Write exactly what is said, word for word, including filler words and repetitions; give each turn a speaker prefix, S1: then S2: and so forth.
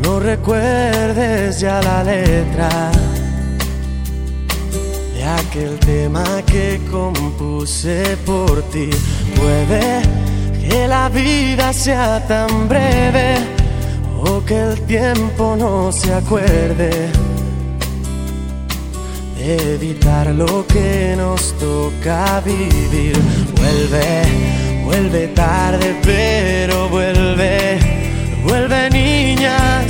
S1: no recuerdes ya la letra de aquel tema que compuse por ti. Puede que la vida sea tan breve o que el tiempo no se acuerde de evitar lo que nos toca vivir. Vuelve, vuelve tarde, pero vuelve, vuelve niña.